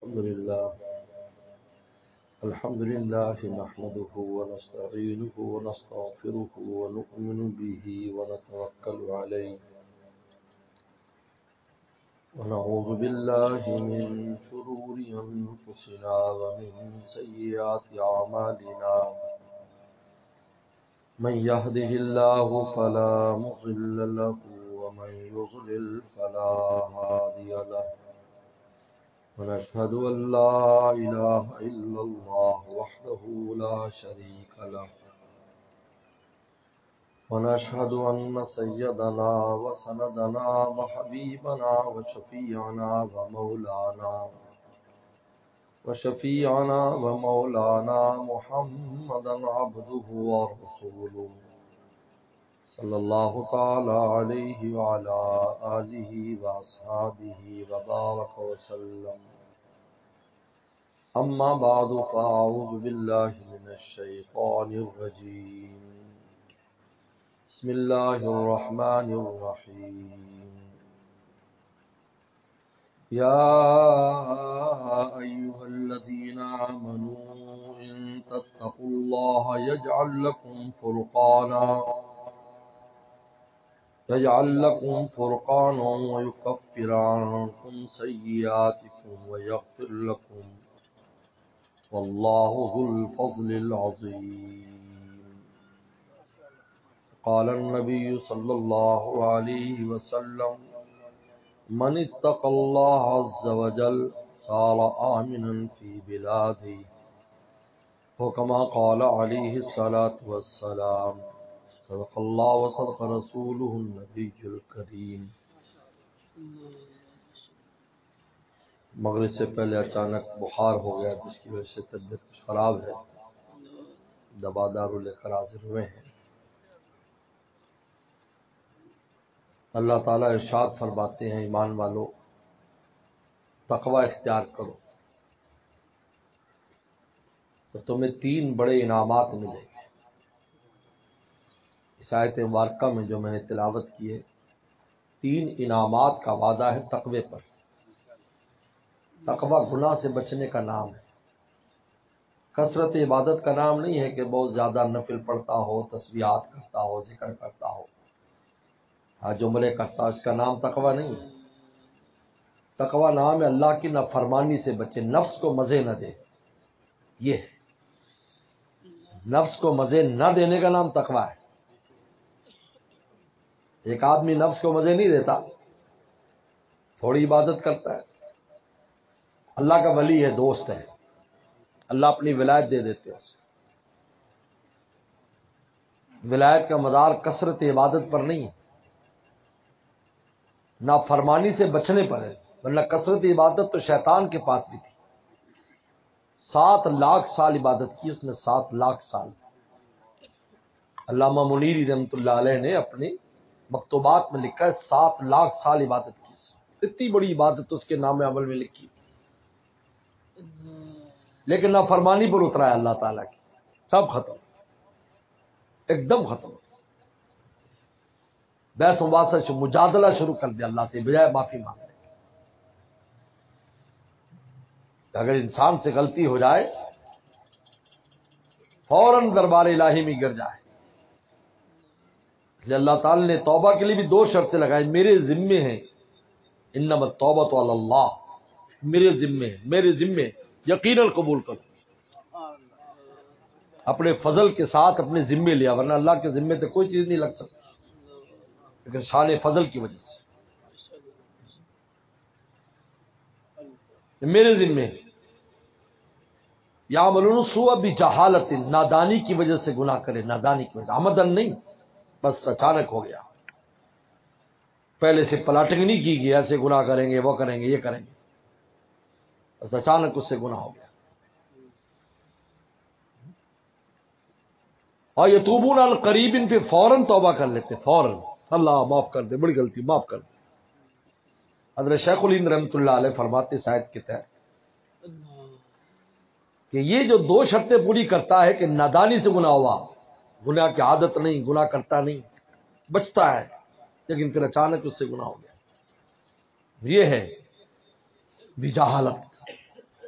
الحمد لله نحمده ونستعينه ونستغفره ونؤمن به ونتوكل عليه ونعوذ بالله من شرور أنفسنا ومن سيئات أعمالنا من يهده الله فلا مضل له ومن يضلل فلا هادي له ونشهد أن لا إله إلا الله وحده لا شريك له ونشهد أن سيدنا وسندنا وحبيبنا وشفيعنا محمدا عبده ورسوله صلى الله تعالى عليه وعلى آله وأصحابه وبارك وسلم. أما بعد فأعوذ بالله من الشيطان الرجيم. بسم الله الرحمن الرحيم. يا أيها الذين آمنوا إن تتقوا الله يجعل لكم فرقانا ويكفر عنكم سيئاتكم ويغفر لكم والله ذو الفضل العظيم. قال النبي صلى الله عليه وسلم من اتقى الله عز وجل صار آمنا في بلاده وكما قال عليه الصلاة والسلام صدق الله وصدق رسوله النبي الكريم. مغرب سے پہلے اچانک بخار ہو گیا جس کی وجہ سے طبیعت خراب ہے، دوا دارو لے کر حاضر ہوئے ہیں. اللہ تعالیٰ ارشاد فرماتے ہیں ایمان والو تقوی اختیار کرو تو تمہیں 3 بڑے انعامات ملیں گے. اس آیت مبارکہ میں جو میں نے تلاوت کی ہے 3 انعامات کا وعدہ ہے تقوی پر. تقوی گناہ سے بچنے کا نام ہے، کثرت عبادت کا نام نہیں ہے کہ بہت زیادہ نفل پڑھتا ہو، تسبیحات کرتا ہو، ذکر کرتا ہو، جملے کرتا ہو، اس کا نام تقوی نہیں ہے. تقوی نام ہے اللہ کی نافرمانی سے بچے، نفس کو مزے نہ دے. یہ ہے نفس کو مزے نہ دینے کا نام تقوی ہے. ایک آدمی نفس کو مزے نہیں دیتا، تھوڑی عبادت کرتا ہے، اللہ کا ولی ہے، دوست ہے، اللہ اپنی ولایت دے دیتے ہیں. ولایت کا مدار کثرت عبادت پر نہیں ہے، نافرمانی سے بچنے پر ہے، ورنہ کثرت عبادت تو شیطان کے پاس بھی تھی. 7 لاکھ سال عبادت کی اس نے، 7 لاکھ سال. علامہ منیری رحمۃ اللہ علیہ نے اپنی مکتوبات میں لکھا ہے 7 لاکھ سال عبادت کی. اتنی بڑی عبادت اس کے نام عمل میں لکھی، لیکن نافرمانی پر اترا ہے اللہ تعالیٰ کی. سب ختم، ایک دم ختم. بحث مباحثہ مجادلہ شروع کر دیا اللہ سے بجائے معافی مانگنے. اگر انسان سے غلطی ہو جائے فوراً دربار الہی میں گر جائے. اللہ تعالی نے توبہ کے لیے بھی 2 شرطیں لگائی. میرے ذمے ہیں، انما التوبۃ علی اللہ، میرے ذمے یقیناً قبول کرو. اپنے فضل کے ساتھ اپنے ذمے لیا، ورنہ اللہ کے ذمے سے کوئی چیز نہیں لگ سکتی، لیکن شان فضل کی وجہ سے میرے ذمے. یعملون السوء بجہالۃ، نادانی کی وجہ سے گناہ کرے، نادانی کی وجہ سے، عمدن نہیں، بس اچانک ہو گیا. پہلے سے پلاٹنگ نہیں کی گئی ایسے گناہ کریں گے، وہ کریں گے، یہ کریں گے، بس اچانک اس سے گناہ ہو گیا. اور یتوبون عن قریب، پہ فوراً توبہ کر لیتے، فوراً اللہ معاف کر دے، بڑی غلطی معاف کر دے. حضرت شیخ الہند رحمۃ اللہ علیہ فرماتے شاید کے تحت کہ یہ جو 2 شرطیں پوری کرتا ہے کہ نادانی سے گناہ ہوا، گناہ کی عادت نہیں، گناہ کرتا نہیں، بچتا ہے، لیکن پھر اچانک اس سے گناہ ہو گیا، یہ ہے بجہالت.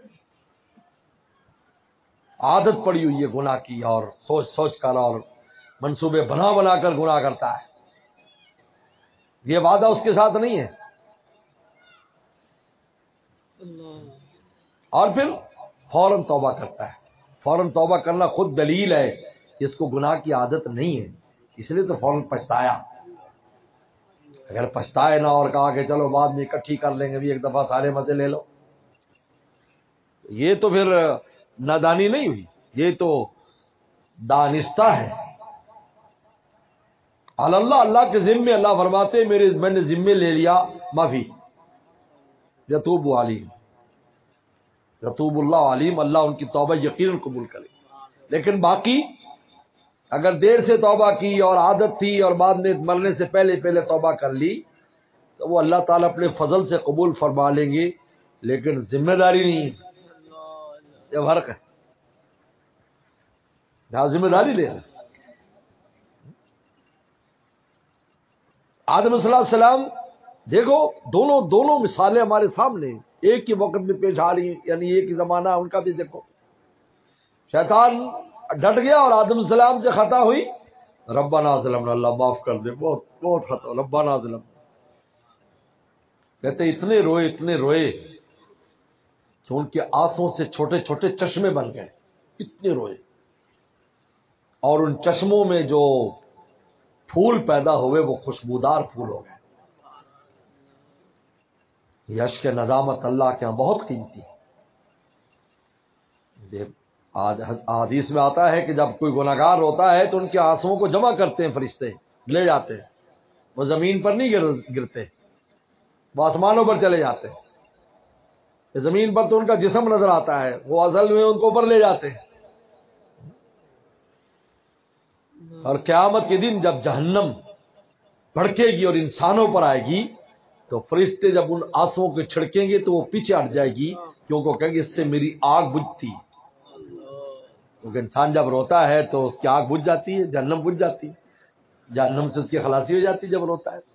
عادت پڑی ہوئی ہے گناہ کی، اور سوچ سوچ کر اور منصوبے بنا بنا کر گناہ کرتا ہے، یہ وعدہ اس کے ساتھ نہیں ہے. اور پھر فوراً توبہ کرتا ہے. فوراً توبہ کرنا خود دلیل ہے کہ اس کو گناہ کی عادت نہیں ہے، اس لیے تو فوراً پچھتایا. اگر پچھتائے نہ اور کہا کہ چلو بعد میں اکٹھی کر لیں گے بھی، ایک دفعہ سارے مزے لے لو، یہ تو پھر نادانی نہیں ہوئی، یہ تو دانستہ ہے. اللہ اللہ کے ذمے، اللہ فرماتے میں نے ذمے لے لیا معافی. یتوب علیم، یتوب اللہ علیم، اللہ ان کی توبہ یقیناً قبول کرے. لیکن باقی اگر دیر سے توبہ کی اور عادت تھی اور بعد میں مرنے سے پہلے توبہ کر لی تو وہ اللہ تعالیٰ اپنے فضل سے قبول فرما لیں گے، لیکن ذمہ داری نہیں ہے. یہ فرق ہے، یہاں ذمہ داری لے رہے. آدم صلی اللہ علیہ السلام دیکھو، دونوں مثالیں ہمارے سامنے ایک ہی وقت میں پیش آ رہی ہیں، یعنی ایک ہی زمانہ ان کا بھی. دیکھو شیطان ڈٹ گیا اور آدم السلام سے خطا ہوئی، ربنا ظلمنا، اللہ معاف کر دے، بہت بہت خطا، ربنا ظلمنا. کہتے اتنے روئے کہ ان کے آنسوں سے چھوٹے چھوٹے چشمے بن گئے، اتنے روئے. اور ان چشموں میں جو پھول پیدا ہوئے وہ خوشبودار پھول ہو گئے. یہ اشک ندامت اللہ کے ہاں بہت قیمتی ہے. حدیث میں آتا ہے کہ جب کوئی گناہگار ہوتا ہے تو ان کے آنسوؤں کو جمع کرتے ہیں فرشتے، لے جاتے ہیں. وہ زمین پر نہیں گرتے، وہ آسمانوں پر چلے جاتے ہیں. زمین پر تو ان کا جسم نظر آتا ہے، وہ اصل میں ان کو اوپر لے جاتے ہیں. اور قیامت کے دن جب جہنم بھڑکے گی اور انسانوں پر آئے گی تو فرشتے جب ان آنسوؤں کو چھڑکیں گے تو وہ پیچھے ہٹ جائے گی، کیونکہ کہیں گے اس سے میری آگ بجھتی. کیونکہ انسان جب روتا ہے تو اس کی آگ بجھ جاتی ہے، جہنم بجھ جاتی ہے، جہنم سے اس کی خلاصی ہو جاتی ہے جب روتا ہے.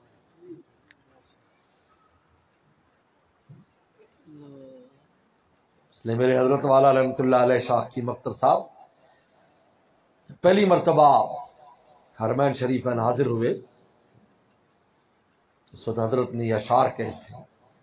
اس لیے میرے حضرت والا رحمۃ اللہ علیہ شاہ کی مختر صاحب پہلی مرتبہ حرمین شریف میں حاضر ہوئے تو حضرت نے یہ اشعار کہے تھے،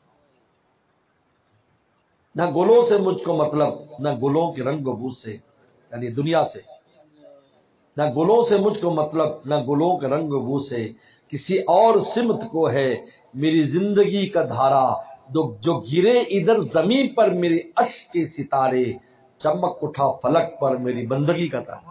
نہ گلوں سے مجھ کو مطلب، نہ گلوں کے رنگ و بو سے، یعنی دنیا سے، نہ گلوں سے مجھ کو مطلب، نہ گلوں کے رنگ و بو سے، کسی اور سمت کو ہے میری زندگی کا دھارا، جو گرے ادھر زمین پر میرے اشک کے ستارے، چمک اٹھا فلک پر میری بندگی کا تارا.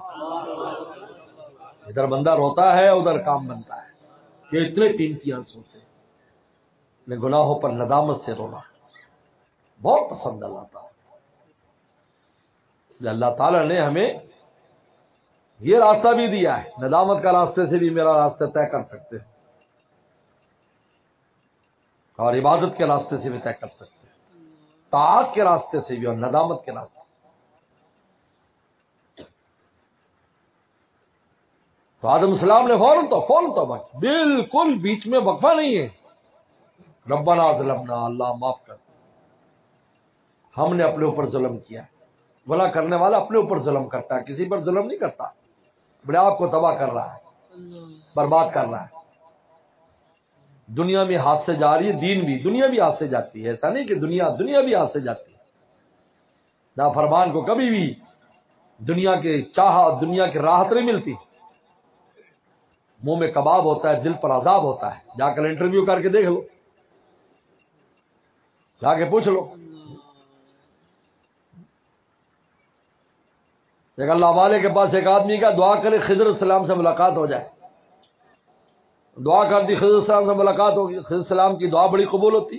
ادھر بندہ روتا ہے ادھر کام بنتا ہے. یہ اتنے قیمتی آنسو ہوتے ہیں. گناہوں پر ندامت سے رونا بہت پسند اللہ تعالیٰ. اس لیے اللہ تعالیٰ نے ہمیں یہ راستہ بھی دیا ہے، ندامت کا راستے سے بھی میرا راستہ طے کر سکتے ہیں اور عبادت کے راستے سے بھی طے کر سکتے ہیں، طاعت کے راستے سے بھی اور ندامت کے راستے سے. تو آدم السلام نے فوراً توبہ کی، بالکل بیچ میں وقفہ نہیں ہے. ربنا ظلمنا، اللہ معاف کر، ہم نے اپنے اوپر ظلم کیا. گناہ کرنے والا اپنے اوپر ظلم کرتا ہے، کسی پر ظلم نہیں کرتا. اپنے آپ کو تباہ کر رہا ہے، برباد کر رہا ہے. دنیا میں ہاتھ سے جا رہی ہے، دین بھی، دنیا بھی ہاتھ سے جاتی ہے. ایسا نہیں کہ دنیا بھی ہاتھ سے جاتی ہے. نافرمان کو کبھی بھی دنیا کے چاہت، دنیا کی راحت نہیں ملتی. منہ میں کباب ہوتا ہے، دل پر عذاب ہوتا ہے. جا کر انٹرویو کر کے دیکھ لو، جا کے پوچھ لو. ایک اللہ والے کے پاس ایک آدمی کا دعا کرے خضر السلام سے ملاقات ہو جائے. دعا کر دی، خضر السلام سے ملاقات ہوگی. خضر السلام کی دعا بڑی قبول ہوتی.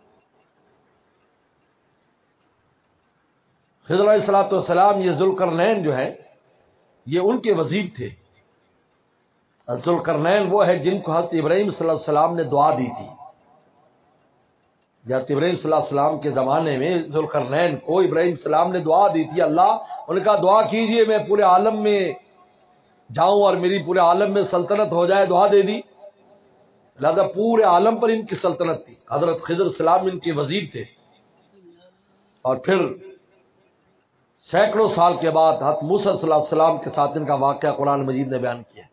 خضر علیہ الصلوۃ والسلام، یہ ذوالقرنین جو ہے یہ ان کے وزیر تھے. ذوالقرنین وہ ہے جن کو حضرت ابراہیم صلی اللہ علیہ وسلم نے دعا دی تھی. حضرت ابراہیم صلی اللہ علیہ وسلم کے زمانے میں ذوالقرنین کو ابراہیم صلی اللہ علیہ وسلم نے دعا دی تھی، اللہ ان کا دعا کیجئے میں پورے عالم میں جاؤں اور میری پورے عالم میں سلطنت ہو جائے. دعا دے دی، لہذا پورے عالم پر ان کی سلطنت تھی. حضرت خضر السلام ان کے وزیر تھے. اور پھر سینکڑوں سال کے بعد حضرت موسیٰ صلی اللہ علیہ وسلم کے ساتھ ان کا واقعہ قرآن مجید نے بیان کیا.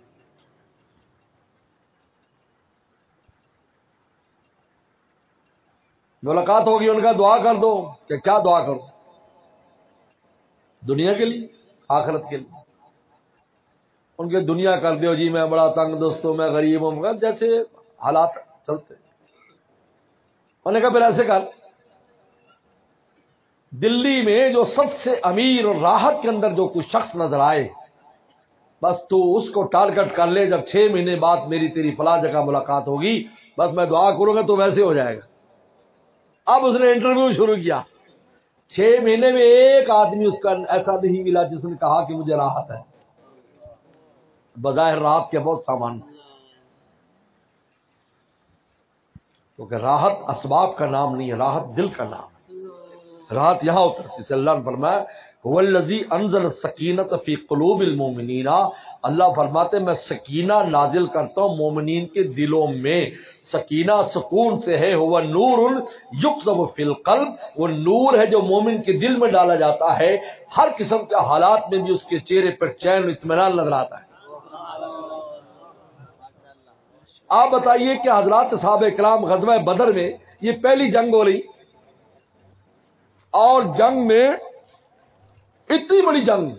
ملاقات ہوگی، ان کا دعا کر دو. کہ کیا دعا کرو؟ دنیا کے لیے، آخرت کے لیے. ان کے دنیا کر دیو جی میں بڑا تنگ دست ہوں، میں غریب ہوں، جیسے حالات چلتے. انہوں نے کہا پھر ایسے کر، دلی میں جو سب سے امیر اور راحت کے اندر جو کوئی شخص نظر آئے، بس تو اس کو ٹارگٹ کر لے. جب 6 مہینے بعد میری تیری فلاں جگہ ملاقات ہوگی، بس میں دعا کروں گا تو ویسے ہو جائے گا. اب اس نے انٹرویو شروع کیا. 6 مہینے میں ایک آدمی اس کا ایسا نہیں ملا جس نے کہا کہ مجھے راحت ہے. بظاہر راحت کے بہت سامان، کیونکہ راحت اسباب کا نام نہیں ہے، راحت دل کا نام ہے. راحت یہاں اترتی ہے. اللہ نے فرمایا هو الذی انزل السکینۃ فی قلوب المؤمنین. اللہ فرماتے میں سکینہ نازل کرتا ہوں مومنین کے دلوں میں. سکینہ سکون سے ہے. هو نور یقذف فی القلب، وہ نور ہے جو مومن کے دل میں ڈالا جاتا ہے. ہر قسم کے حالات میں بھی اس کے چہرے پر چین و اطمینان نظر آتا ہے. آپ بتائیے کہ حضرات صحابہ کرام غزوہ بدر میں یہ پہلی جنگ ہو رہی، اور جنگ میں اتنی بڑی جنگ،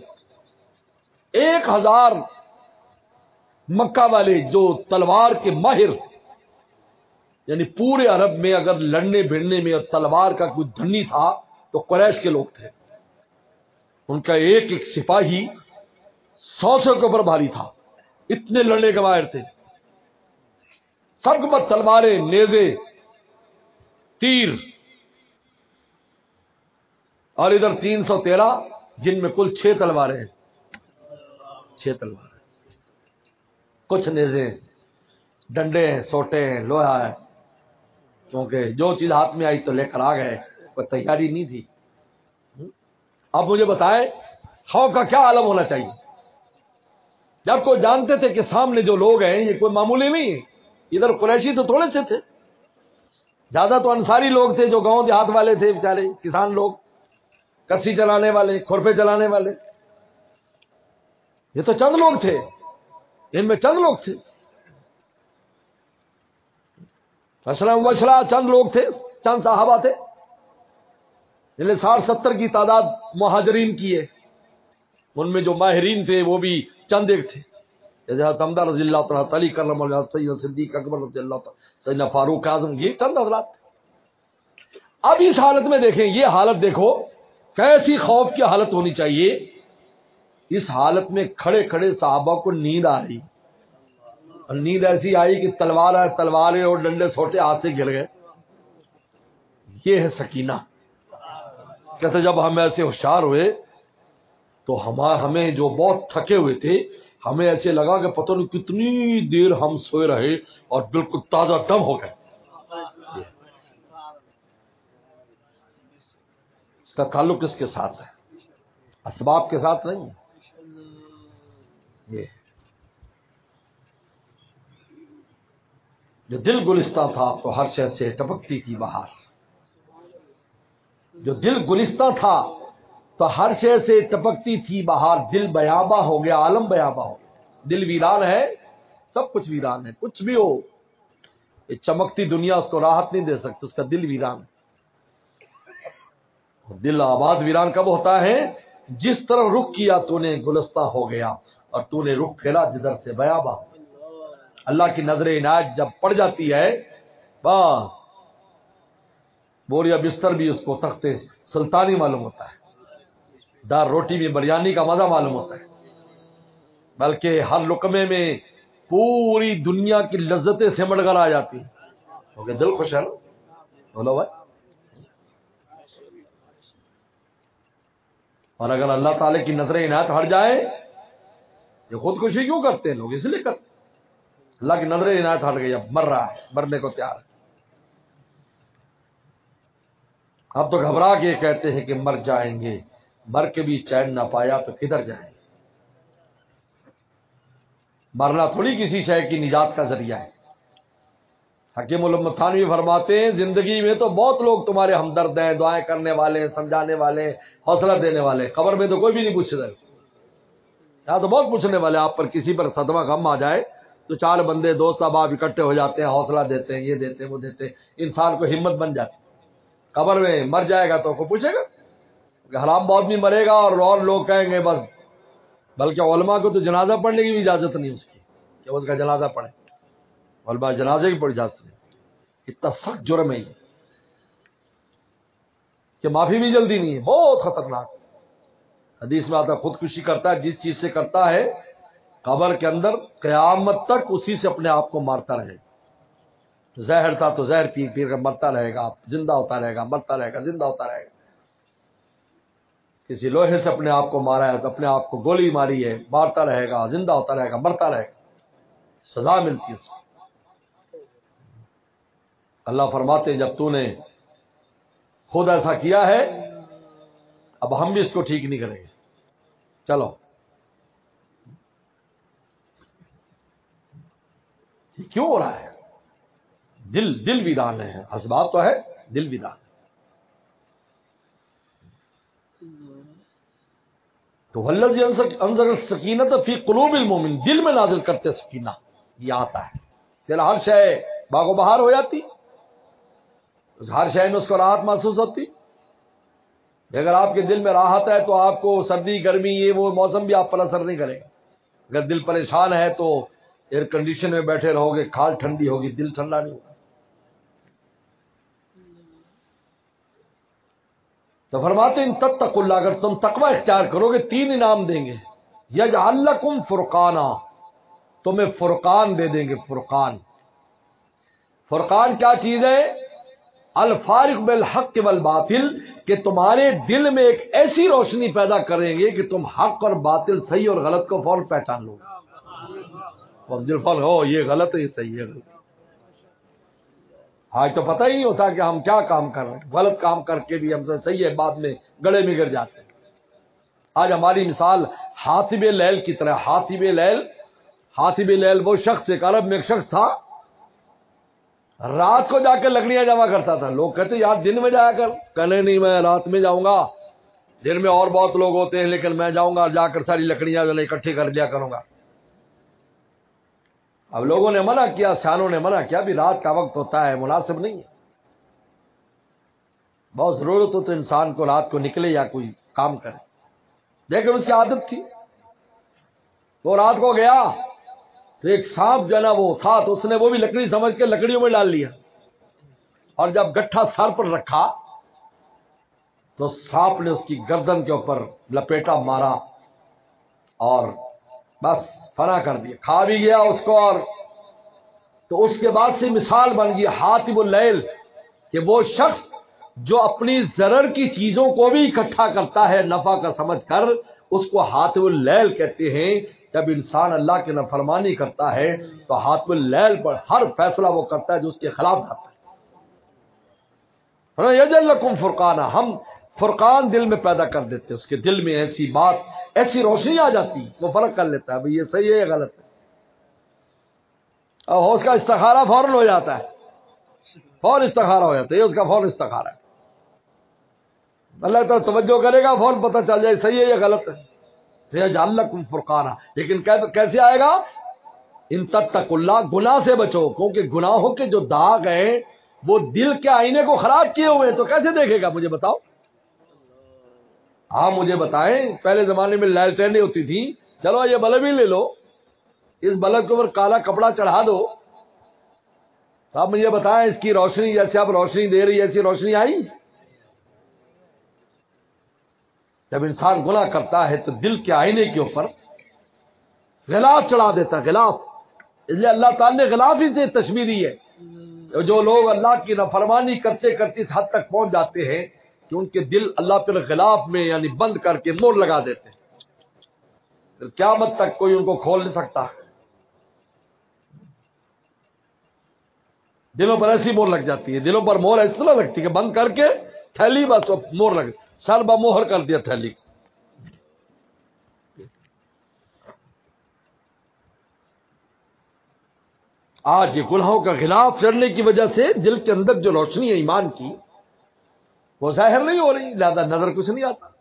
1000 مکہ والے جو تلوار کے ماہر، یعنی پورے عرب میں اگر لڑنے بھیڑنے میں اور تلوار کا کوئی دھنی تھا تو قریش کے لوگ تھے. ان کا ایک ایک سپاہی 100 کے اوپر بھاری تھا، اتنے لڑنے کے ماہر تھے. سب کے پاس تلواریں، نیزے، تیر، اور ادھر 313 جن میں کل 6 تلواریں ہیں. 6 تلواریں، کچھ نیزے، ڈنڈے ہیں، سوٹے ہیں، لوہا ہے. کیونکہ جو چیز ہاتھ میں آئی تو لے کر آ گئے، کوئی تیاری نہیں تھی. اب مجھے بتائیں خوف کا کیا عالم ہونا چاہیے جب کوئی جانتے تھے کہ سامنے جو لوگ ہیں یہ کوئی معمولی نہیں ہے. ادھر قریشی تو تھوڑے سے تھے، زیادہ تو انصاری لوگ تھے جو گاؤں دیہات والے تھے، بیچارے کسان لوگ، کسی چلانے والے، کھرپے چلانے والے. یہ تو چند لوگ تھے، ان میں چند لوگ تھے. اسلم وشرا چند لوگ تھے، چند صحابہ تھے. 60-70 کی تعداد مہاجرین کی ہے. ان میں جو ماہرین تھے وہ بھی چند ایک تھے، جیسے حضرت رضی اللہ تعالیٰ، علی کرم اللہ، سیدنا صدیق اکبر رضی اللہ تعالیٰ، سیدنا فاروق اعظم، یہ چند حضرات. اب اس حالت میں دیکھیں، یہ حالت دیکھو کیسی خوف کی حالت ہونی چاہیے. اس حالت میں کھڑے کھڑے صحابہ کو نیند آ رہی، اور نیند ایسی آئی کہ تلواریں اور ڈنڈے سوٹے ہاتھ سے گر گئے. یہ ہے سکینہ. کہتے جب ہم ایسے ہوشیار ہوئے تو ہمیں جو بہت تھکے ہوئے تھے، ہمیں ایسے لگا کہ پتہ نہیں کتنی دیر ہم سوئے رہے اور بالکل تازہ دم ہو گئے. اس کا تعلق کس کے ساتھ ہے؟ اسباب کے ساتھ نہیں. یہ جو دل گلستہ تھا تو ہر شے سے ٹپکتی تھی بہار. جو دل گلستہ تھا تو ہر شے سے ٹپکتی تھی بہار. دل بیاباں ہو گیا، عالم بیاباں ہو گیا. دل ویران ہے، سب کچھ ویران ہے. کچھ بھی ہو، یہ چمکتی دنیا اس کو راحت نہیں دے سکتی. اس کا دل ویران ہے. دل آباد ویران کب ہوتا ہے؟ جس طرح رخ کیا تو نے گلستہ ہو گیا، اور تو نے رخ پھیلا جدھر سے بیاباں. اللہ کی نظر عنایت جب پڑ جاتی ہے، بس بوریا بستر بھی اس کو تخت سلطانی معلوم ہوتا ہے، دار روٹی میں بریانی کا مزہ معلوم ہوتا ہے، بلکہ ہر لقمے میں پوری دنیا کی لذتیں سمٹ کر آ جاتی ہیں. کیونکہ دل خوش ہے نا. بولو بھائی. اور اگر اللہ تعالی کی نظر عنایت ہٹ جائے، یہ خودکشی کیوں کرتے ہیں لوگ؟ اس لیے کرتے. اللہ کی نظر عنایت ہٹ گئی، اب مر رہا ہے، مرنے کو تیار ہے. اب تو گھبرا کے کہتے ہیں کہ مر جائیں گے، مر کے بھی چین نہ پایا تو کدھر جائیں گے. مرنا تھوڑی کسی شے کی نجات کا ذریعہ ہے. حکیم علامہ تھانوی فرماتے ہیں زندگی میں تو بہت لوگ تمہارے ہمدرد ہیں، دعائیں کرنے والے ہیں، سمجھانے والے ہیں، حوصلہ دینے والے ہیں، قبر میں تو کوئی بھی نہیں پوچھ رہا، یہاں تو بہت پوچھنے والے، آپ پر کسی پر صدمہ غم آ جائے تو چار بندے دوست احباب اکٹھے ہو جاتے ہیں، حوصلہ دیتے ہیں، یہ دیتے ہیں وہ دیتے ہیں، انسان کو ہمت بن جاتی۔ قبر میں مر جائے گا تو کوئی پوچھے گا کہ حرام بہت بھی مرے گا اور لوگ کہیں گے بس، بلکہ علماء کو تو جنازہ پڑھنے کی بھی اجازت نہیں اس کی کہ اس کا جنازہ پڑھے، علماء جنازے کی پڑھ اجازت نہیں، اتنا سخت جرم ہے یہ کہ معافی بھی جلدی نہیں ہے، بہت خطرناک۔ حدیث میں آتا ہے خودکشی کرتا ہے جس چیز سے کرتا ہے، قبر کے اندر قیامت تک اسی سے اپنے آپ کو مارتا رہے گا۔ زہر تھا تو زہر پی پی کر مرتا رہے گا، زندہ ہوتا رہے گا، مرتا رہے گا، زندہ ہوتا رہے گا۔ کسی لوہے سے اپنے آپ کو مارا ہے تو اپنے آپ کو گولی ماری ہے، مارتا رہے گا، زندہ ہوتا رہے گا، مرتا رہے گا، سزا ملتی ہے اس کو۔ اللہ فرماتے ہیں جب تو نے خود ایسا کیا ہے اب ہم بھی اس کو ٹھیک نہیں کریں گے، چلو۔ کیوں ہو رہا ہے؟ دل ویران ہے، اسباب تو ہے، دل ویران۔ تو الذی انزل السکینۃ فی قلوب المؤمن، دل میں نازل کرتے سکینہ، یہ آتا ہے۔ پھر ہر شے باغ و بہار ہو جاتی، ہر شے میں اس کو راحت محسوس ہوتی۔ اگر آپ کے دل میں راحت ہے تو آپ کو سردی گرمی یہ وہ موسم بھی آپ پر اثر نہیں کرے گا۔ اگر دل پریشان ہے تو ایئر کنڈیشن میں بیٹھے رہو گے، کھال ٹھنڈی ہوگی، دل ٹھنڈا نہیں ہوگا۔ تو فرماتے ہیں تتقوا اللہ، اگر تم تقوی اختیار کرو گے 3 انعام دیں گے۔ یجعل لکم فرقانا، تمہیں فرقان دے دیں گے۔ فرقان، فرقان کیا چیز ہے؟ الفارق بالحق والباطل، کہ تمہارے دل میں ایک ایسی روشنی پیدا کریں گے کہ تم حق اور باطل، صحیح اور غلط کو فوراً پہچان لو گے۔ اور دل فوراً ہو یہ غلط ہے، یہ صحیح ہے۔ آج تو پتہ ہی نہیں ہوتا کہ ہم کیا کام کر رہے ہیں، غلط کام کر کے بھی ہم سے صحیح ہے، بعد میں گڑے میں گر جاتے ہیں۔ آج ہماری مثال حاطب لیل کی طرح۔ حاطب لیل وہ شخص، ایک عرب میں ایک شخص تھا، رات کو جا کے لکڑیاں جمع کرتا تھا۔ لوگ کہتے یار دن میں جایا کر، کہنے نہیں میں رات میں جاؤں گا، دن میں اور بہت لوگ ہوتے ہیں لیکن میں جاؤں گا اور جا کر ساری لکڑیاں جو ہے اکٹھی کر لیا کروں گا۔ اب لوگوں نے منع کیا، سیانوں نے منع کیا، بھی رات کا وقت ہوتا ہے، مناسب نہیں ہے، بہت ضرورت ہو تو انسان کو رات کو نکلے یا کوئی کام کرے، لیکن اس کی عادت تھی۔ وہ رات کو گیا تو ایک سانپ جو ہے نا وہ تھا، تو اس نے وہ بھی لکڑی سمجھ کے لکڑیوں میں ڈال لیا، اور جب گٹھا سر پر رکھا تو سانپ نے اس کی گردن کے اوپر لپیٹا مارا اور بس فنا کر دیا، کھا بھی گیا اس کو۔ اور تو اس کے بعد سے مثال بن گئی حاطب اللیل، کہ وہ شخص جو اپنی ضرر کی چیزوں کو بھی اکٹھا کرتا ہے نفع کا سمجھ کر، اس کو حاطب اللیل کہتے ہیں۔ جب انسان اللہ کی نافرمانی کرتا ہے تو حاطب اللیل پر ہر فیصلہ وہ کرتا ہے جو اس کے خلاف جاتا ہے۔ یجعل لکم فرقانا، ہم فرقان دل میں پیدا کر دیتے، اس کے دل میں ایسی بات، ایسی روشنی آ جاتی، وہ فرق کر لیتا ہے بھئی یہ صحیح ہے یہ غلط ہے، اور اس کا استخارہ فوراً ہو جاتا ہے، فوراً استخارہ ہو جاتا ہے، یہ اس کا فوراً استخارہ ہے۔ اللہ تعالیٰ توجہ کرے گا، فوراً پتہ چل جائے صحیح ہے یا غلط ہے۔ یجعل لکم فرقانا، لیکن کیسے آئے گا؟ ان تتقوا اللہ، گناہ سے بچو، کیونکہ گناہوں کے جو داغ ہیں وہ دل کے آئینے کو خراب کیے ہوئے ہیں، تو کیسے دیکھے گا؟ مجھے بتاؤ، ہاں مجھے بتائیں۔ پہلے زمانے میں لالٹینیں ہوتی تھیں، چلو یہ بلب ہی لے لو، اس بلب کے اوپر کالا کپڑا چڑھا دو، تو آپ مجھے بتائیں اس کی روشنی جیسے آپ روشنی دے رہی ہے ایسی روشنی آئی؟ جب انسان گناہ کرتا ہے تو دل کے آئینے کے اوپر غلاف چڑھا دیتا ہے، غلاف۔ اس لیے اللہ تعالیٰ نے غلاف ہی سے تشبیہ دی ہے۔ جو لوگ اللہ کی نافرمانی کرتے کرتے اس حد تک پہنچ جاتے ہیں کہ ان کے دل اللہ پر غلاف میں یعنی بند کر کے مور لگا دیتے ہیں، پھر قیامت تک کوئی ان کو کھول نہیں سکتا۔ دلوں پر ایسی مور لگ جاتی ہے، دلوں پر مور اس طرح لگتی ہے کہ بند کر کے تھیلی بس مور لگ، سر بموہر کر دیا تھیلی۔ آج یہ گناہوں کا غلاف چڑھنے کی وجہ سے دل کے اندر جو روشنی ہے ایمان کی وہ ظاہر نہیں ہو رہی، لہذا نظر کچھ نہیں آتا.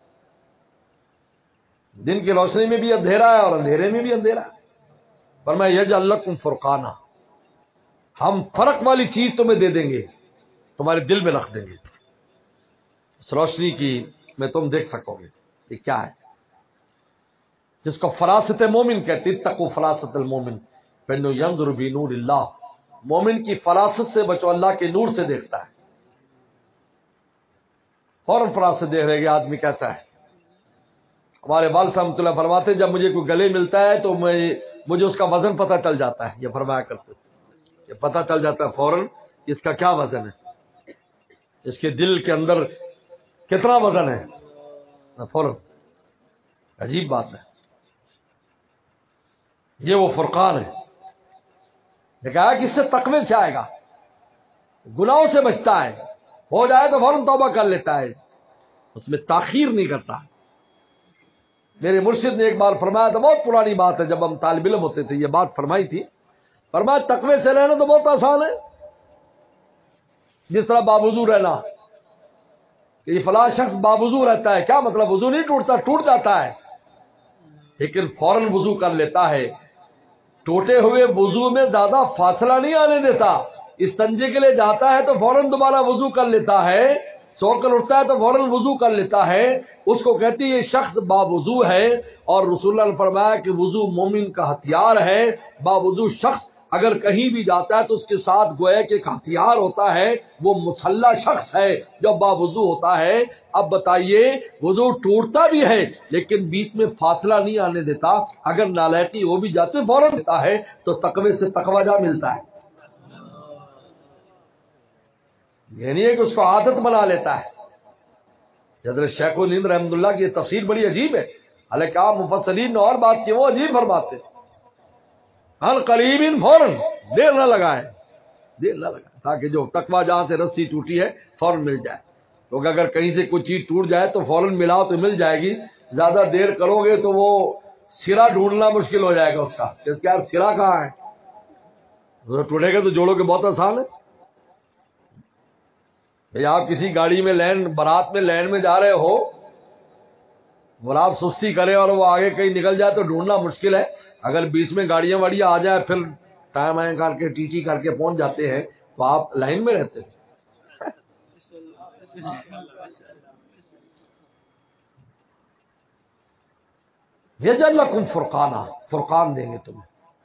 دن کی روشنی میں بھی اندھیرا ہے اور اندھیرے میں بھی اندھیرا ہے. فرمایا یجعل لکم فرقانا، ہم فرق والی چیز تمہیں دے دیں گے، تمہارے دل میں رکھ دیں گے. اس روشنی کی میں تم دیکھ سکو گے یہ کیا ہے، جس کو فراست مومن کہتے، اتقوا فراست المومن فإنه ينظر بنور اللہ. مومن کی فراست سے بچو، اللہ کے نور سے دیکھتا ہے. فوراً فراست دیکھ رہے گا آدمی کیسا ہے. ہمارے والد صاحب رحمۃ اللہ فرماتے جب مجھے کوئی گلے ملتا ہے تو مجھے اس کا وزن پتہ چل جاتا ہے. یہ فرمایا کرتے یہ پتہ چل جاتا ہے فوراً اس کا کیا وزن ہے، اس کے دل کے اندر کتنا وزن ہے، فوراً. عجیب بات ہے. یہ وہ فرقان ہے. دیکھا کہ اس سے تقوی سے آئے گا، گناہوں سے بچتا ہے، ہو جائے تو فوراً توبہ کر لیتا ہے، اس میں تاخیر نہیں کرتا. میرے مرشد نے ایک بار فرمایا تھا، بہت پرانی بات ہے، جب ہم طالب علم ہوتے تھے یہ بات فرمائی تھی. فرمایا تقوی سے رہنا تو بہت آسان ہے، جس طرح باوضو رہنا. کہ یہ فلاں شخص باوضو رہتا ہے، کیا مطلب؟ وضو نہیں ٹوٹتا، ٹوٹ جاتا ہے لیکن فوراً وضو کر لیتا ہے. ٹوٹے ہوئے وضو میں زیادہ فاصلہ نہیں آنے دیتا. استنجے کے لیے جاتا ہے تو فوراً دوبارہ وضو کر لیتا ہے، سو کر اٹھتا ہے تو فوراً وضو کر لیتا ہے. اس کو کہتی ہے یہ شخص باوضو ہے. اور رسول اللہ نے فرمایا کہ وضو مومن کا ہتھیار ہے. باوضو شخص اگر کہیں بھی جاتا ہے تو اس کے ساتھ گویا کہ ایک ہتھیار ہوتا ہے، وہ مسلح شخص ہے جو باوضو ہوتا ہے. اب بتائیے وضو ٹوٹتا بھی ہے لیکن بیچ میں فاصلہ نہیں آنے دیتا. اگر نالائقی ہو بھی جاتے فوراً دیتا ہے تو تقوی سے تقوی جا ملتا ہے. یہ نہیں ہے کہ اس کو عادت بنا لیتا ہے. حضرت شیخ الہند رحمۃ اللہ کی یہ تفسیر بڑی عجیب ہے، حالانکہ آپ مفسرین نے اور بات کی، وہ عجیب فرماتے ہر قریب فوراً، دیر نہ لگائے، دیر نہ لگائے، تاکہ جو تقوی جہاں سے رسی ٹوٹی ہے فوراً مل جائے. کیونکہ اگر کہیں سے کوئی چیز ٹوٹ جائے تو فوراً ملاؤ تو مل جائے گی. زیادہ دیر کرو گے تو وہ سرا ڈھونڈنا مشکل ہو جائے گا اس کا، اس کا سرا کہاں ہے. ٹوٹے گا تو جوڑو کے بہت آسان ہے. بھئی آپ کسی گاڑی میں لین برات میں لین میں جا رہے ہو اور آپ سستی کرے اور وہ آگے کہیں نکل جائے تو ڈھونڈنا مشکل ہے. اگر بیچ میں گاڑیاں واڑیاں آ جائے پھر ٹائم آئیں کر کے ٹی کر کے پہنچ جاتے ہیں تو آپ لائن میں رہتے ہیں. یجعل لکم فرقانا، فرقان دیں گے تمہیں.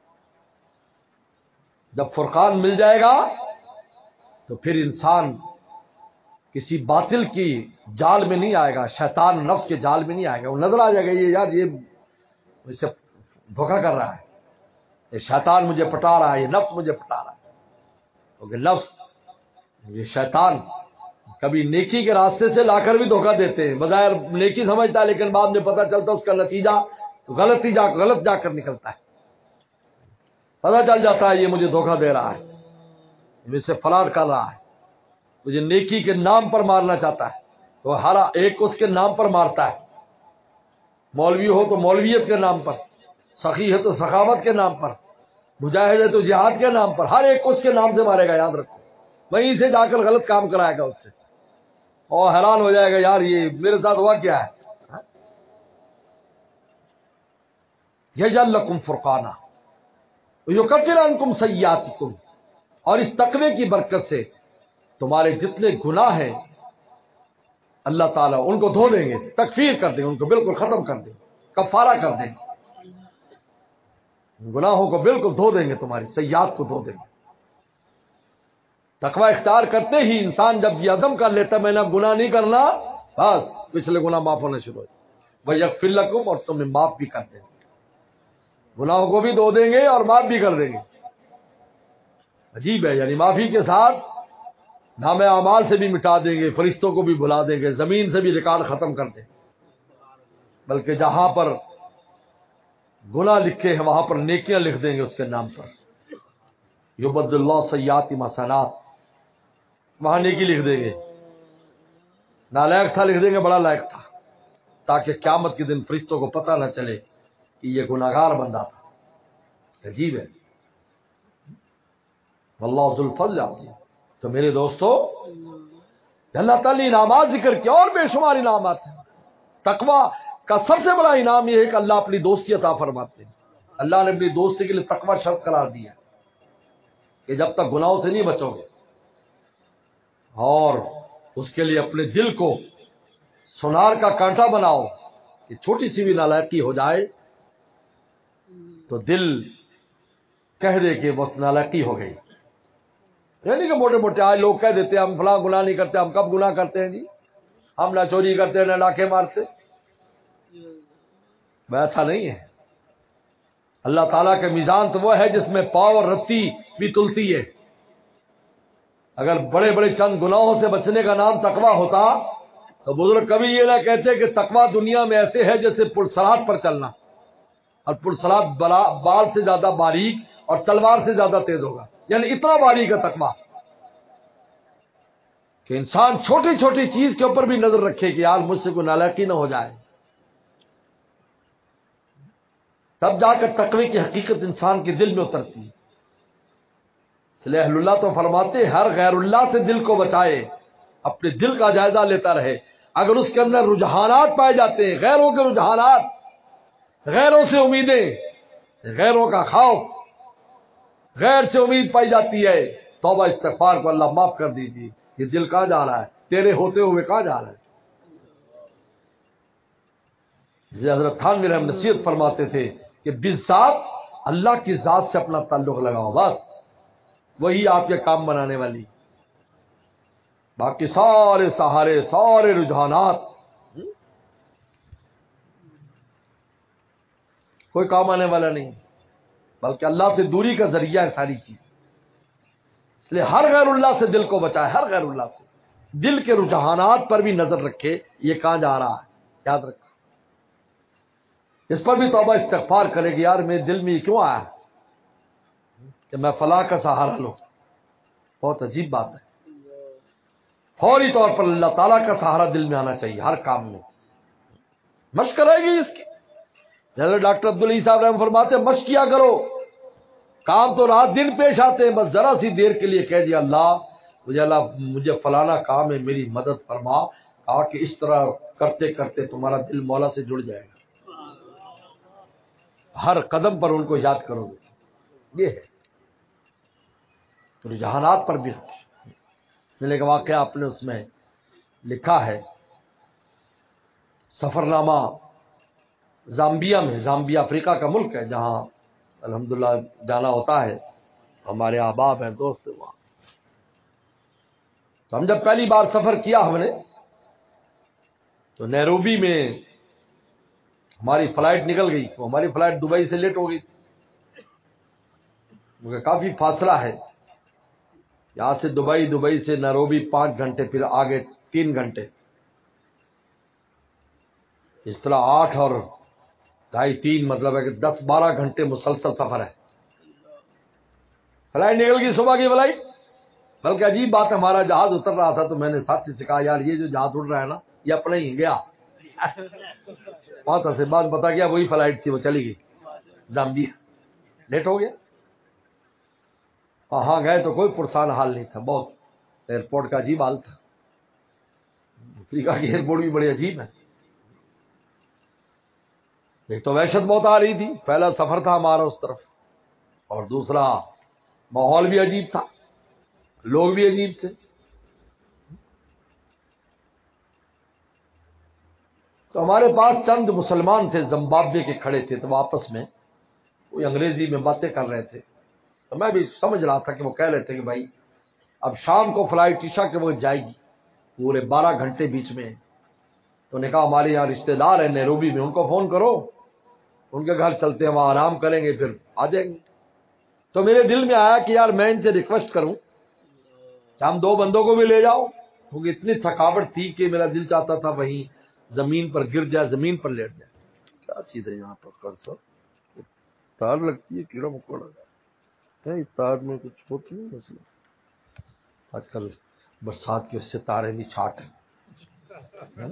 جب فرقان مل جائے گا تو پھر انسان کسی باطل کی جال میں نہیں آئے گا، شیطان نفس کے جال میں نہیں آئے گا. وہ نظر آ جائے گا یہ یار یہ مجھ سے دھوکہ کر رہا ہے، یہ شیطان مجھے پٹا رہا ہے، یہ نفس مجھے پٹا رہا ہے. کیونکہ نفس یہ شیطان کبھی نیکی کے راستے سے لا کر بھی دھوکہ دیتے ہیں. بظاہر نیکی سمجھتا ہے لیکن بعد میں پتہ چلتا ہے اس کا نتیجہ غلط جا کر نکلتا ہے. پتہ چل جاتا ہے یہ مجھے دھوکہ دے رہا ہے، مجھ سے فراڈ کر رہا ہے، مجھے نیکی کے نام پر مارنا چاہتا ہے. وہ ہر ایک اس کے نام پر مارتا ہے. مولوی ہو تو مولویت کے نام پر، سخی ہے تو سخاوت کے نام پر، مجاہد ہے تو جہاد کے نام پر. ہر ایک اس کے نام سے مارے گا، یاد رکھو. وہیں سے جا کر غلط کام کرائے گا اس سے، اور حیران ہو جائے گا یار یہ میرے ساتھ ہوا کیا ہے. یجعل لکم فرقانا ویکفر عنکم سیئاتکم، اور اس تقوی کی برکت سے تمہارے جتنے گناہ ہیں اللہ تعالیٰ ان کو دھو دیں گے، تکفیر کر دیں گے، ان کو بالکل ختم کر دیں گے، کفارہ کر دیں گے. گناہوں کو بالکل دھو دیں گے، تمہاری سیئات کو دھو دیں گے. تقوی اختیار کرتے ہی انسان جب یہ عزم کر لیتا میں نے گناہ نہیں کرنا، بس پچھلے گناہ معاف ہونے شروع ہو جائے. وَيَغْفِرْ لَكُمْ، اور تمہیں معاف بھی کر دیں گے، گناہوں کو بھی دھو دیں گے اور معاف بھی کر دیں گے. عجیب ہے، یعنی معافی کے ساتھ نام اعمال سے بھی مٹا دیں گے، فرشتوں کو بھی بلا دیں گے، زمین سے بھی ریکارڈ ختم کر دیں گے. بلکہ جہاں پر گناہ لکھے ہیں وہاں پر نیکیاں لکھ دیں گے اس کے نام پر. یبدل اللہ سیئات حسنات، وہاں نیکی لکھ دیں گے. نالائق تھا لکھ دیں گے بڑا لائق تھا، تاکہ قیامت کے دن فرشتوں کو پتہ نہ چلے کہ یہ گناہگار بندہ تھا. عجیب ہے. واللہ ذو الفضل العظیم۔ تو میرے دوستو، اللہ تعالیٰ نے انعامات ذکر کیا اور بے شمار انعامات ہیں۔ تقوی کا سب سے بڑا انعام یہ ہے کہ اللہ اپنی دوستی عطا فرماتے ہیں۔ اللہ نے اپنی دوستی کے لیے تقوی شرط قرار دیا کہ جب تک گناہوں سے نہیں بچو گے اور اس کے لیے اپنے دل کو سونار کا کانٹا بناؤ کہ چھوٹی سی بھی نالائقی ہو جائے تو دل کہہ دے کہ بس نالائقی ہو گئی۔ یعنی کہ موٹے موٹے آج لوگ کہہ دیتے ہیں ہم فلاں گناہ نہیں کرتے، ہم کب گناہ کرتے ہیں جی؟ ہم نہ چوری کرتے نہ ڈاکے مارتے۔ ایسا نہیں ہے۔ اللہ تعالیٰ کے میزان تو وہ ہے جس میں پاؤ اور رتی بھی تلتی ہے۔ اگر بڑے بڑے چند گناہوں سے بچنے کا نام تقوی ہوتا تو بزرگ کبھی یہ نہ کہتے کہ تقوی دنیا میں ایسے ہے جیسے پرسرات پر چلنا، اور پرسرات بال سے زیادہ باریک اور تلوار سے زیادہ تیز ہوگا، یعنی اتنا باریک ہے تقوی کہ انسان چھوٹی چھوٹی چیز کے اوپر بھی نظر رکھے کہ یار مجھ سے کوئی نالائقی نہ ہو جائے، تب جا کر تقوی کی حقیقت انسان کے دل میں اترتی ہے۔ اس لیے اہل اللہ تو فرماتے ہر غیر اللہ سے دل کو بچائے، اپنے دل کا جائزہ لیتا رہے۔ اگر اس کے اندر رجحانات پائے جاتے ہیں، غیروں کے رجحانات، غیروں سے امیدیں، غیروں کا خوف، غیر سے امید پائی جاتی ہے، توبہ استغفار کو اللہ معاف کر دیجیے۔ یہ دل کہاں جا رہا ہے؟ تیرے ہوتے ہوئے کہاں جا رہا ہے؟ یہ حضرت تھانوی رحمۃ اللہ نصیحت فرماتے تھے کہ بالذات اللہ کی ذات سے اپنا تعلق لگاؤ، بس وہی آپ کے کام بنانے والی، باقی سارے سہارے، سارے رجحانات کوئی کام آنے والا نہیں، بلکہ اللہ سے دوری کا ذریعہ ہے ساری چیز۔ اس لیے ہر غیر اللہ سے دل کو بچائے، ہر غیر اللہ سے دل کے رجحانات پر بھی نظر رکھے، یہ کہاں جا رہا ہے، یاد رکھو۔ اس پر بھی توبہ استغفار کرے کہ یار میرے دل میں یہ کیوں آیا کہ میں فلاں کا سہارا لوں۔ بہت عجیب بات ہے۔ فوری طور پر اللہ تعالیٰ کا سہارا دل میں آنا چاہیے ہر کام میں۔ مشق کرے گی اس کی، جیسے ڈاکٹر عبدالعلی صاحب رحم فرماتے ہیں مشق کیا کرو، کام تو رات دن پیش آتے ہیں، بس ذرا سی دیر کے لیے کہہ دیا اللہ مجھے فلانا کام ہے، میری مدد فرما، کہ اس طرح کرتے کرتے تمہارا دل مولا سے جڑ جائے گا۔ ہر قدم پر ان کو یاد کرو گے، یہ ہے تو رجحانات پر بھی ملے گا۔ واقعہ آپ نے اس میں لکھا ہے، سفرنامہ زامبیا میں، زامبیا افریقہ کا ملک ہے جہاں الحمدللہ جانا ہوتا ہے، ہمارے احباب ہیں، دوست ہیں وہاں۔ تو ہم جب پہلی بار سفر کیا ہم نے تو نیروبی میں ہماری فلائٹ نکل گئی، تو ہماری فلائٹ دبئی سے لیٹ ہو گئی کیونکہ کافی فاصلہ ہے یہاں سے دبئی، دبئی سے نیروبی 5 گھنٹے، پھر آگے 3 گھنٹے، اس طرح 8 اور 2.5 3 مطلب ہے کہ 10-12 گھنٹے مسلسل سفر ہے۔ فلائٹ نکل گئی، صبح کی فلائٹ، بلکہ عجیب بات ہے ہمارا جہاز اتر رہا تھا تو میں نے ساتھی سے کہا یار یہ جو جہاز اڑ رہا ہے نا یہ اپنا ہی گیا۔ بہت عرصے بعد پتا گیا وہی فلائٹ تھی، وہ چلی گئی زامبیا، لیٹ ہو گیا۔ وہاں گئے تو کوئی پرسان حال نہیں تھا، بہت ایئرپورٹ کا عجیب حال تھا۔ افریقہ کی ایئرپورٹ بھی بڑی عجیب ہے، ایک تو وحشت بہت آ رہی تھی، پہلا سفر تھا ہمارا اس طرف، اور دوسرا ماحول بھی عجیب تھا، لوگ بھی عجیب تھے۔ تو ہمارے پاس چند مسلمان تھے زمبابوے کے کھڑے تھے، تو آپس میں کوئی انگریزی میں باتیں کر رہے تھے، تو میں بھی سمجھ رہا تھا کہ وہ کہہ رہے تھے کہ بھائی اب شام کو فلائٹ عشاء کے وقت جائے گی، پورے 12 گھنٹے بیچ میں۔ تو نے کہا ہمارے یہاں رشتہ دار ہیں نیروبی میں، ان کو فون کرو، ان کے گھر چلتے ہیں، وہاں آرام کریں گے، پھر آ جائیں گے۔ تو میرے دل میں آیا کہ یار میں ان سے ریکویسٹ کروں کہ ہم 2 بندوں کو بھی لے جاؤ، کیونکہ اتنی تھکاوٹ تھی کہ میرا دل چاہتا تھا وہیں زمین پر گر جائے، زمین پر لیٹ جائے۔ کیا چیز ہے یہاں پر خرچہ تار لگتی ہے، کیڑا مکوڑا ہے، تار میں کچھ ہوتی نہیں مسئلہ۔ آج کل برسات کے اس سے تارے بھی چھاٹ ہیں۔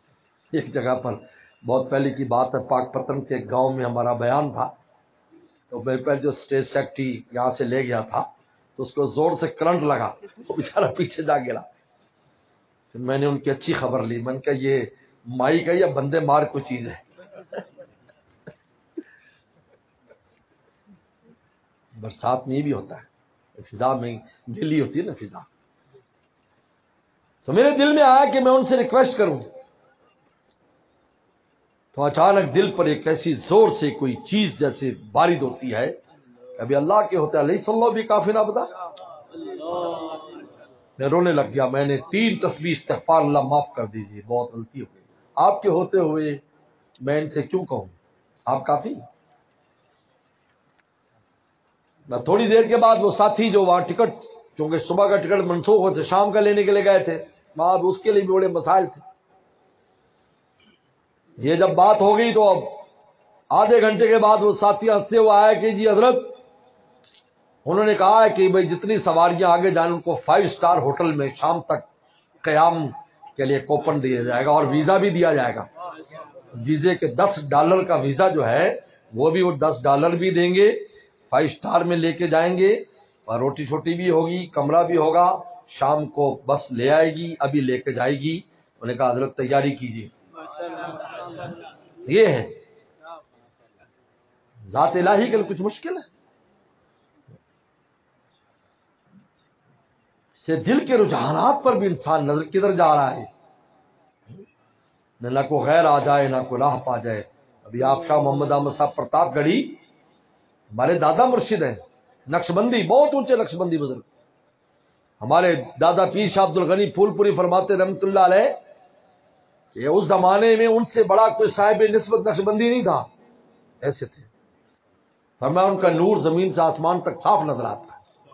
ایک جگہ پر بہت پہلے کی بات ہے، پاک پتن کے گاؤں میں ہمارا بیان تھا، تو تو میں پہلے جو اسٹیج سیکٹری یہاں سے لے گیا تھا تو اس کو زور سے کرنٹ لگا، وہ بیچارہ پیچھے جا گرا. پھر میں نے ان کی اچھی خبر لی، میں نے کہا یہ مائی کا یا بندے مار کوئی چیز ہے. برسات میں یہ بھی ہوتا ہے، فضا میں گلی ہوتی ہے نا فضا. تو میرے دل میں آیا کہ میں ان سے ریکویسٹ کروں، تو اچانک دل پر ایک ایسی زور سے کوئی چیز جیسے بارد ہوتی ہے، ابھی اللہ کے ہوتا ہے علیہ صلی اللہ بھی کافی نہ بتا. میں رونے لگ گیا. میں نے 3 تسبیح استغفار اللہ معاف کر دیجیے، بہت غلطی ہو گئی آپ کے ہوتے ہوئے، میں ان سے کیوں کہوں، آپ کافی. میں تھوڑی دیر کے بعد وہ ساتھی جو وہاں ٹکٹ، چونکہ صبح کا ٹکٹ منسوخ ہوتے شام کا لینے کے لیے گئے تھے، وہاں اس کے لیے بھی بڑے مسائل تھے. یہ جب بات ہو گئی تو اب آدھے گھنٹے کے بعد وہ ساتھی ہنستے ہوئے آیا کہ جی حضرت، انہوں نے کہا ہے کہ بھئی جتنی سواریاں آگے جائیں ان کو 5 اسٹار ہوٹل میں شام تک قیام کے لیے کوپن دیا جائے گا اور ویزا بھی دیا جائے گا. ویزے کے $10 کا ویزا جو ہے وہ بھی وہ $10 بھی دیں گے، 5 اسٹار میں لے کے جائیں گے، اور روٹی چھوٹی بھی ہوگی، کمرہ بھی ہوگا، شام کو بس لے آئے گی، ابھی لے کے جائے گی. انہوں نے کہا حضرت تیاری کیجیے. یہ ہے ذات الہی کے لیے کچھ مشکل ہے. سے دل کے رجحانات پر بھی انسان نظر کدھر جا رہا ہے، نہ کو غیر آ جائے نہ کو راہ پا جائے. ابھی آپ شاہ محمد احمد صاحب پرتاپ گڑھی ہمارے دادا مرشد ہیں، نقشبندی، بہت اونچے نقشبندی بزرگ. ہمارے دادا پیر شاہ عبد الغنی پھول پوری فرماتے رحمۃ اللہ علیہ کہ اس زمانے میں ان سے بڑا کوئی صاحب نسبت نقشبندی نہیں تھا، ایسے تھے. فرمایا ان کا نور زمین سے آسمان تک صاف نظر آتا ہے.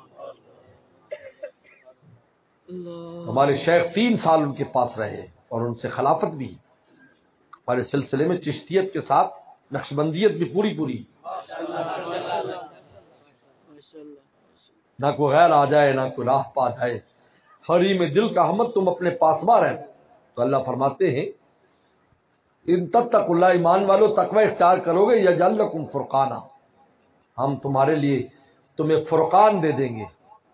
ہمارے شیخ 3 سال ان کے پاس رہے اور ان سے خلافت بھی. ہمارے سلسلے میں چشتیت کے ساتھ نقشبندیت بھی پوری پوری. نہ کوئی غیر آ جائے نہ کوئی راہ پا جائے، ہری میں دل کا احمد تم اپنے پاسباں رہے. تو اللہ فرماتے ہیں ان تتقوا اللہ، ایمان والو تقوی اختیار کرو گے یجعل لکم فرقانا، ہم تمہارے لیے تمہیں فرقان دے دیں گے.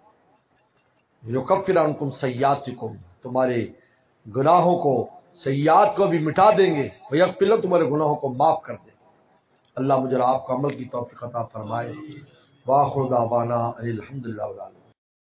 یکفر عنکم سیئاتکم، تمہارے گناہوں کو، سیئات کو بھی مٹا دیں گے، ویغفر لکم، تمہارے گناہوں کو معاف کر دیں. اللہ مجھے آپ کو عمل کی توفیق عطا فرمائے. وآخر دعوانا الحمدللہ.